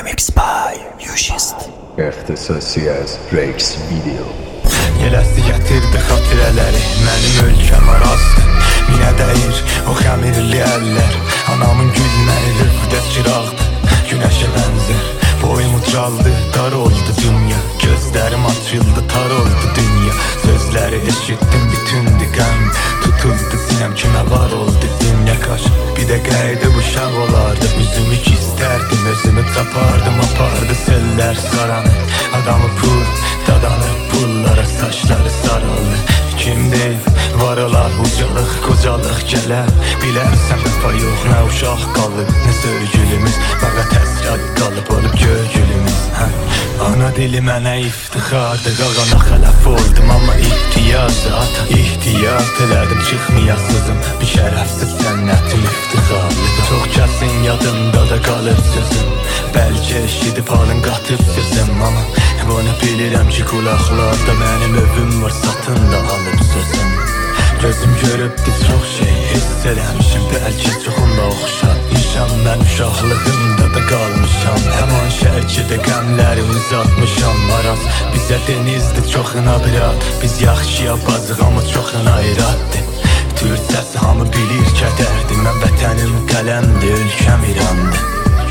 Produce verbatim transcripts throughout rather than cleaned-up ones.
Remix by Yushist. اختصاصی از ریکس ویدیو. یه لحظه gətirdi xatirələri mənim ölkəm arası. Minə dəyir o xəmirli əllər. Anamın gülməli lövdə çıraqdı. Günəşə bənzər boyum ucaldı, dar oldu dünya. Gözlərim açıldı, tar oldu dünya. Sözləri eşitdim, bütündü qəm. Tutuldu sinəm, kimə var oldu dünya kaş. Bir də qaydı bu şaq olardı. Üzümü gizlərdim, özümü tapardım. Apardı sellər saranı. Adamı pul, dadanı pullara, saçları sarıldı. Kim deyil, var olar ucalıq, qocalıq gələr. Bilərsən vəfa yox, nə uşaq qalıb, nə sövgülümüz. Bağa təsrad qalıb olub görgülümüz. hə. Ana dili mənə iftixardı, qağana xələf oldum. Amma ihtiyacdı ata, ihtiyat elədim, çıxmayasızım. Bir şərəfsiz sənnətim iftixarlıdır. Çox kəsin yadında da qalıb sözüm. Bəlkə eşidib halın qatıb sözüm. Amma bunu bilirəm ki, qulaqlarda mənim övüm var, satın da alıb sözüm. Gözüm görübdü çox şey hiss eləmişim. Bəlkə çoxunda oxşatmışam. Mən uşaqlığımda da qalmışam. Həman şərkidə qəmləri uzatmışam. Maraz bizə denizdir çoxuna birad. Biz yaxşıya bazıq amma çoxuna iraddır. Türk səsi hamı bilir kədərdir. Mən vətənim qələmdir, ölkəm İrandır.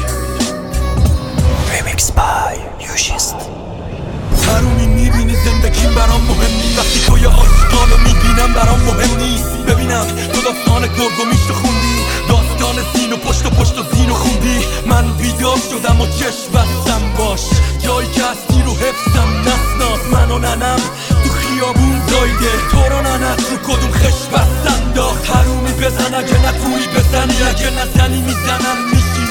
Remix by Yushist. حرومی میبینی زندگیم برام مهم نیست. وقتی تو یه عاشقانو میبینم برام مهم نیست. ببینم تو داستان گرگومیشو خوندی، داستان زین و پشت و پشت و زین و خوندی. من بیدار شدم و چشم بستم باش. جایی که هستی رو حفظم نسناس. من و ننم تو خیابون زایده، تو رو ننت رو کدوم خش بستن داخت. حرومی بزن اگه نتونی بزنی، اگه نزنی میزنم میشی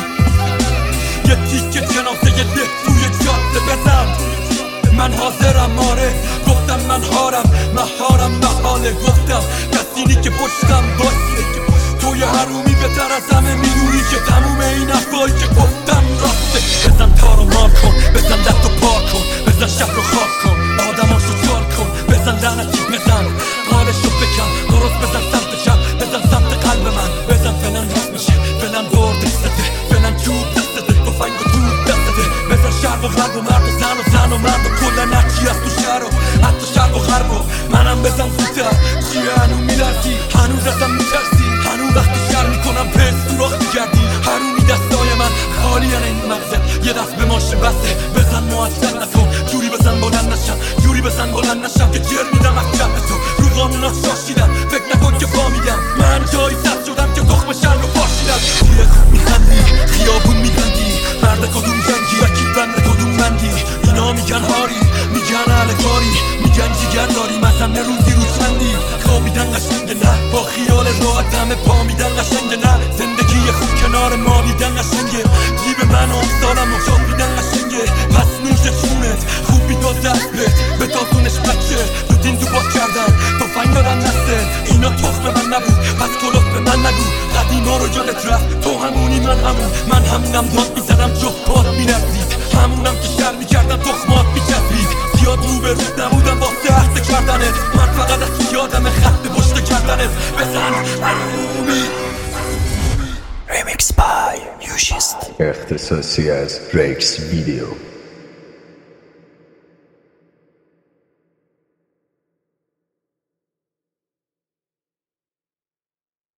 یه تیکه جناسه یه ده توی جاده بزن. من حاضرم آره، گفتم من هارم، مهارم محاله. گفتم کسینی که پشتم باسته. تو یه حرومی بهتر از همه میدونی که تموم این حرفایی که گفتم راسته. بزن تارو مار کن، بزن دست و پا کن، بزن شهر رو خواب کن، آدماشو جار کن. بزن لعنتی بزن، قالشو بکن، درست بزن سمت چپ، بزن سمت قلب من. بزن فلان راست میشه، فلان برد دستته، فلان چوب دستته، تفنگ و توب دستته. بزن شرق و غرب و مرد و زن و زن و مرد و کل نرچی از تو شهر و حتی شرق و غرب و منم بزن زودتر. چیه هنو میلرزی، هنوز ازم میترسی، هنو وقتی شر میکنم پس تو راه میگردی. هنومی دستای من خالی این مغزه، یه دست به ماشه بسته. بزن موثر نکن، جوری بزن بلند نشم، جوری بزن بلند نشم که جر میدم از جمع تو. رو قانونا شاشیدم، فکر نکن که فامیدم. من جایی سر شدم که تخم شر رو پاشیدم. توی خوب میخندی، خیابون میبندی، مرد کدوم جنگی، رکیب بند کدوم مندی. اینا میگن هاری، میگن علکاری، میگن جیگر داری، مثلا روزی رو چندی. خوابیدن قشنگه نه، با خیال راحت همه پا میدن قشنگه نه. زندگی خوب کنار ما میدن قشنگه، جیب من و امثالم و جا میدن قشنگه. پس نوش چونت خوب میداد دست بهت، به تازونش بچه تو دین تو باز کردن، تفنگ دادن دسته. اینا تخم من نبود، پس کلوف به من نگو. قدیما رو یادت رفت، تو همونی من همون. من همونم داد میزدم جفت پات میرزید، همونم که شر میکردم تخمات میچسبید. زیاد رو به روز نبودم واسه عرضه کردنت، من فقط از تو یادم خط پشت کردنت. بزن حرومی. Remix by Yushist. اختصاصی از ریکس ویدیو.